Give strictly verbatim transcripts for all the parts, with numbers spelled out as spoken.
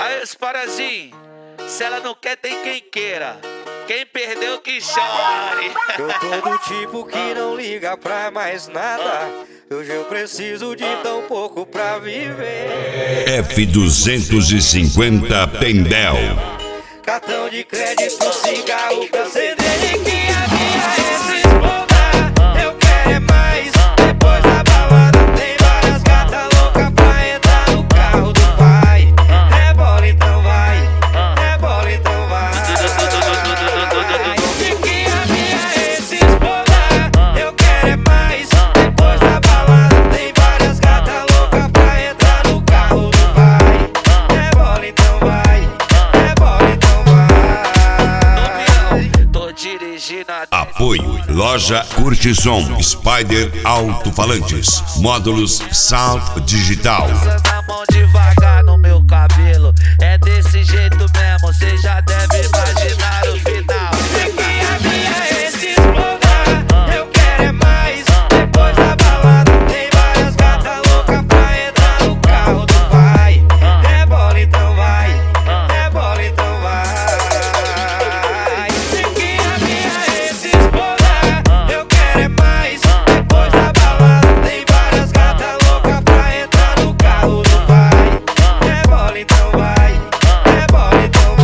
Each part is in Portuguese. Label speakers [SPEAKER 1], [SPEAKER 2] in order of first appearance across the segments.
[SPEAKER 1] Aí os parazinhos, se ela não quer, tem quem queira. Quem perdeu que chore.
[SPEAKER 2] Eu tô do tipo que não liga pra mais nada. Hoje eu preciso de tão pouco pra viver.
[SPEAKER 3] F duzentos e cinquenta Tendel.
[SPEAKER 2] Cartão de crédito, cigarro pra acender que a minha é se explorar. Eu quero é mais. Depois da balada tem várias gatas loucas pra entrar no carro do pai. Rebola então vai, rebola então vai. Que a minha é se explorar. Eu quero é mais. Depois da balada tem várias gatas loucas pra entrar no carro do pai. Rebola então vai, rebola então vai.
[SPEAKER 1] Tô dirigindo a...
[SPEAKER 3] Apoio Loja Curtison Spider Alto-Falantes. Módulos Sound Digital.
[SPEAKER 1] Passando a mão devagar no meu cabelo. É desse jeito mesmo, cê já deve imaginar o final.
[SPEAKER 2] Que a minha é se explorar. Eu quero é mais. Depois da balada tem várias gatas loucas pra entrar no carro do pai. Rebola então vai, rebola então vai. Que a minha é se explorar. Eu quero é mais. Depois da balada tem várias gatas loucas pra entrar no carro do pai. Rebola então vai, rebola então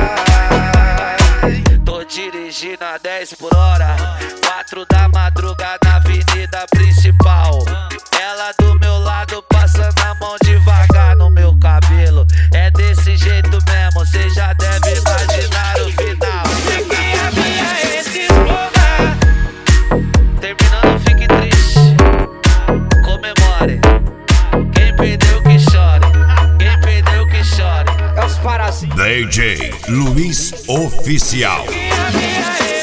[SPEAKER 2] vai.
[SPEAKER 1] Tô dirigindo a dez por hora, quatro da madrugada na avenida principal. Ela do meu lado passando a mão devagar no meu cabelo. É desse jeito mesmo, cê já deve imaginar o final.
[SPEAKER 2] Que a minha é se explorar.
[SPEAKER 1] Terminando, fique triste, comemore. Quem perdeu que chore, quem perdeu que chore.
[SPEAKER 2] É os parazinhos.
[SPEAKER 3] D J Luiz Oficial.
[SPEAKER 2] Que a minha é